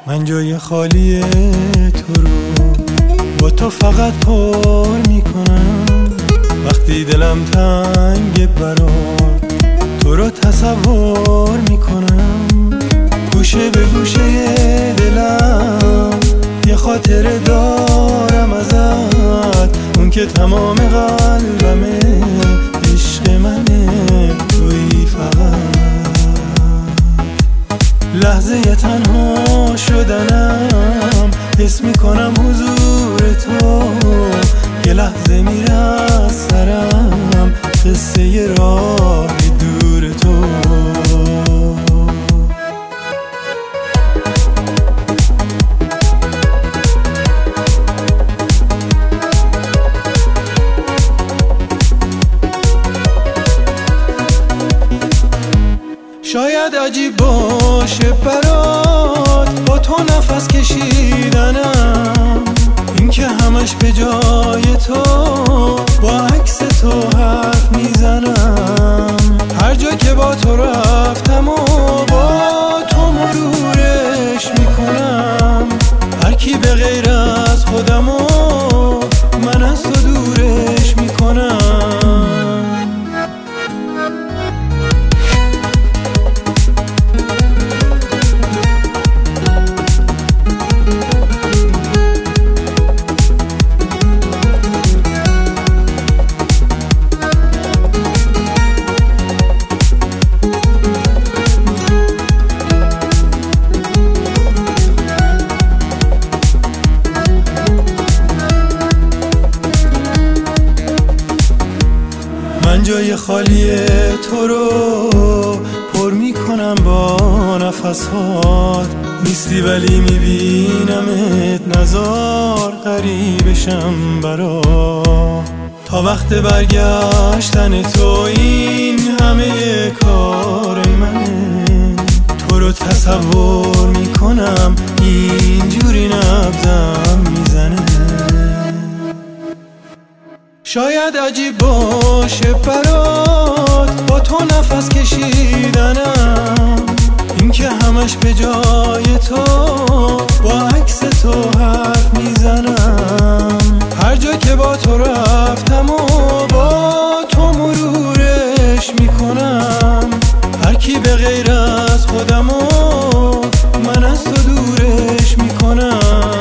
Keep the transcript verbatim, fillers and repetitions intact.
من جای خالی تو رو با تو فقط پر میکنم. وقتی دلم تنگ برات تو رو تصور میکنم. گوشه به گوشه دلم یه خاطره دارم ازت، اون که تمام قلبمه، عشق منه، تویی فقط. لحظه یه تنها شدنم حس میکنم حضور تو، یه لحظه میره از سرم قصه ی راه دور تو. شاید عجیب باشه برات با تو نفس کشیدنم، این که همش به جای تو با عکس تو حرف میزنم. هر جا که با تو رفتم و با تو مرورش میکنم. هر کی به غیر از خودم و من از تو دورش میکنم. من جای خالی تو رو پر میکنم با نفسات. نیستی ولی میبینمت، نزار غریبشم برا. تا وقت برگشتن تو این همه کار منه. تو رو تصور میکنم اینجوری نبضم میزنه. شاید عجیب باشه برات با تو نفس کشیدنم، این که همش به جای تو با عکس تو حرف میزنم. هر جا که با تو رفتم و با تو مرورش میکنم. هر کی به غیر از خودم و من از تو دورش میکنم.